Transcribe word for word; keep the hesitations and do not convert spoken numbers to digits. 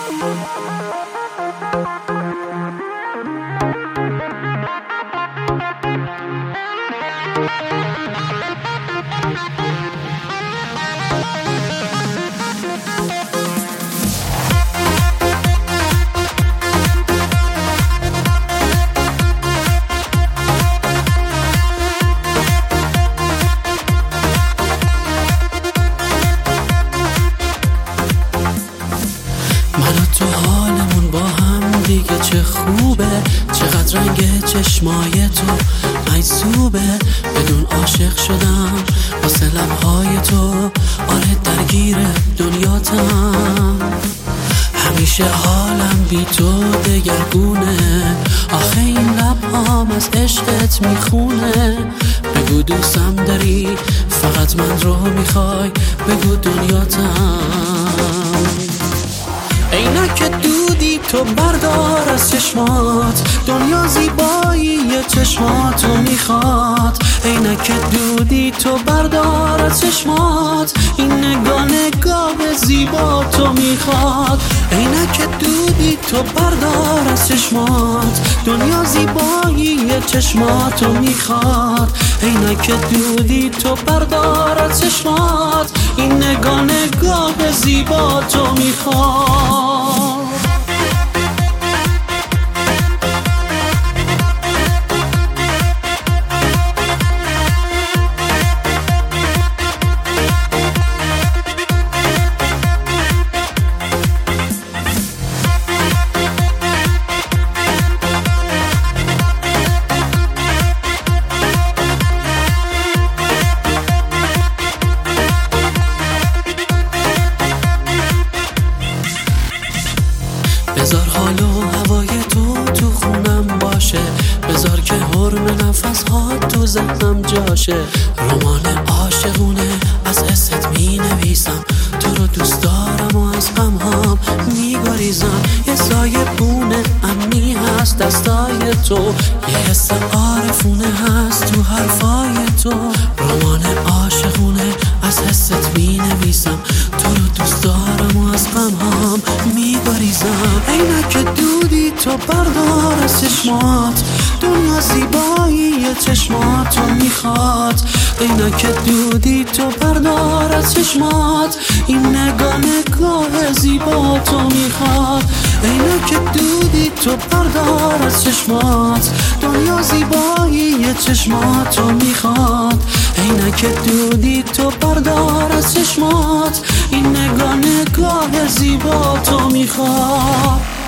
من و تو حالمون با هم دیگه چه خوبه، چقدر رنگ چشمای تو مجذوبه. بدون عاشق شدم واسه لبهای تو، آره درگیر دنیاتم. همیشه حالم بی تو دگرگونه، آخه این لبهام از عشقت میخونه. بگو دوستم داری، فقط من رو میخوای، بگو دنیاتم. عینک دودی تو بردار از چشمات، دنیا زیبایی چشماتو میخواد. عینک دودی تو بردار از چشمات، این نگاه نگاه زیبا تو میخواد. عینک دودی تو بردار از چشمات، دنیا زیبایی چشماتو میخواد. عینک دودی تو بردار از چشمات، این نگاه نگاه زیبا تو میخواد. بذار حال و هوای تو تو خونم باشه، بذار که حرم نفس ها تو ذهنم جاشه. رمان عاشقونه از حست می نویسم، تو رو دوست دارم و از غمهام می گریزم. یه سایه بونه امنی هست دستای تو، یه حس عارفونه هست تو حرفای تو. رمان عاشقونه از حست می نویسم، تو رو دوست دارم و از غمهام می گریزم. عینک دودی تو بردار از چشمات، دنیا زیبایی چشماتو میخواد. عینک دودی تو بردار از چشمات، این نگاه نگاه زیبا تو میخواد. عینک دودی تو بردار از چشمات، دنیا زیبایی چشماتو میخواد. عینک دودی تو بردار از چشمات، این نگاه نگاه زیبا تو میخواد.